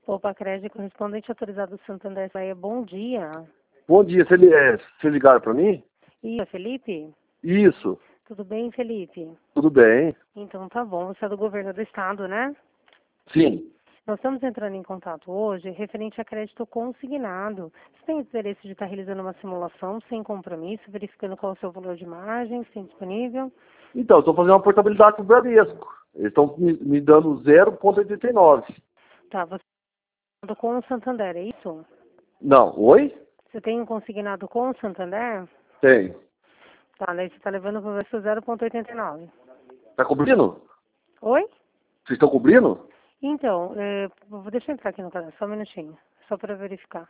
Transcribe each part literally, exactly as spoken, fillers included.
Opa, Crédito, correspondente autorizado do Santander, Bahia, bom dia. Bom dia, você, li- é, você ligaram para mim? E é Felipe? Isso, Tudo bem, Felipe? tudo bem. Então tá bom, você é do governo do estado, né? Sim. Nós estamos entrando em contato hoje referente a crédito consignado. Você tem interesse de estar realizando uma simulação sem compromisso, verificando qual é o seu valor de margem, se tem disponível? Então, estou fazendo uma portabilidade para o Bradesco. Eles estão me, me dando zero vírgula oitenta e nove. Tá, você está com o Santander, é isso? Não, oi? Você tem um consignado com o Santander? Tem. Tá, daí você está levando para o zero vírgula oitenta e nove. Tá cobrindo? Oi? Vocês estão cobrindo? Então, é, vou deixar eu entrar aqui no canal, só um minutinho, só para verificar.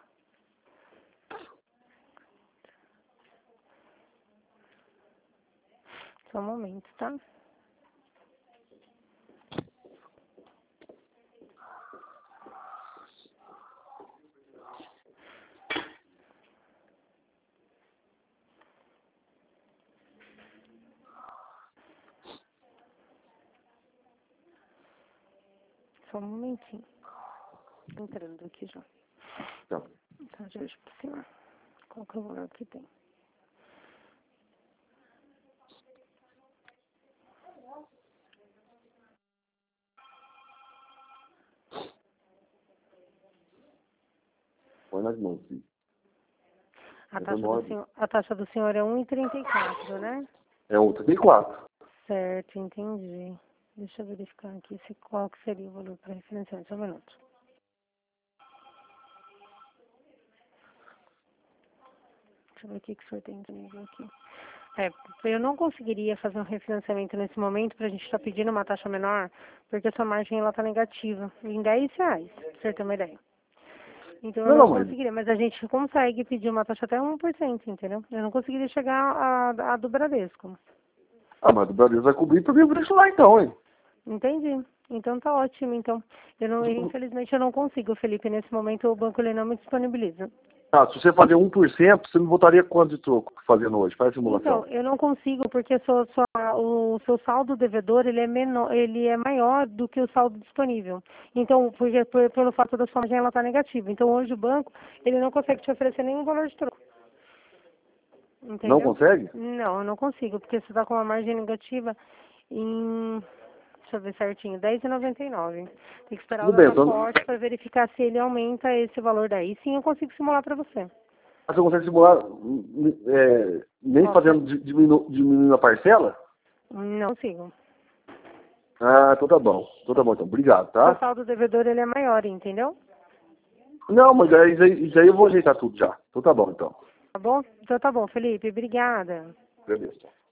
Só um momento, tá? Só um momentinho. Entrando aqui já. Tá. Tá, de hoje pra cima. Qual que é o valor que tem? Põe nas mãos, filho. A É taxa do demora. senhor, a taxa do senhor é um e trinta e quatro, né? É um trinta e quatro. Certo, entendi. Deixa eu verificar aqui se, qual que seria o valor para referenciar. Só um minuto. Deixa eu ver o que, que o senhor tem disponível aqui. É, eu não conseguiria fazer um refinanciamento nesse momento para a gente estar pedindo uma taxa menor, porque a sua margem ela está negativa, em dez reais, pra você ter uma ideia. Então eu Não, não não, mas... conseguiria, mas a gente consegue pedir uma taxa até um por cento, entendeu? Eu não conseguiria chegar a, a do Bradesco. Ah, mas o Bradesco vai cobrir para mim por isso lá então, hein? Entendi. Então tá ótimo, então. Eu não, infelizmente eu não consigo, Felipe, nesse momento o banco ele não me disponibiliza. Ah, se você fazer um por cento, você me botaria quanto de troco fazendo hoje? Faz a simulação. Então, eu não consigo porque sua, sua, o seu saldo devedor ele é menor, ele é maior do que o saldo disponível. Então, porque por, pelo fato da sua margem ela tá negativa. Então, hoje o banco ele não consegue te oferecer nenhum valor de troco. Não Entendeu? consegue? Não, eu não consigo, porque você está com uma margem negativa em, deixa eu ver certinho, dez e noventa e nove. Tem que esperar o Tudo bem, data então... forte para verificar se ele aumenta esse valor daí. Sim, eu consigo simular para você. Você consegue simular hum, é, nem Nossa, fazendo di- diminu, diminuindo a parcela? não consigo. Ah, então tá bom. Então tá bom, então. Obrigado, Seu tá? saldo devedor ele é maior, entendeu? Não, mas aí, isso aí, isso aí eu vou ajeitar tudo já. Então tá bom, então. Tá bom? Então tá bom, Felipe. Obrigada. Beleza.